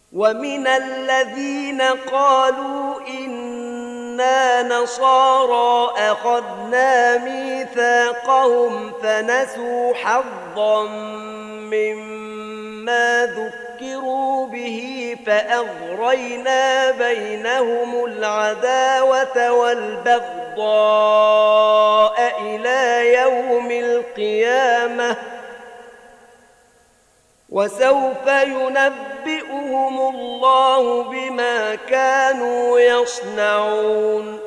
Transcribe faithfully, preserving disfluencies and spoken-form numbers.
ومن الذين قالوا إنا نصارى أخذنا ميثاقهم فنسوا حظا مما ذكروا به فأغرينا بينهم العداوة والبغضاء إلى يوم القيامة وسوف ينبئهم الله بما كانوا يصنعون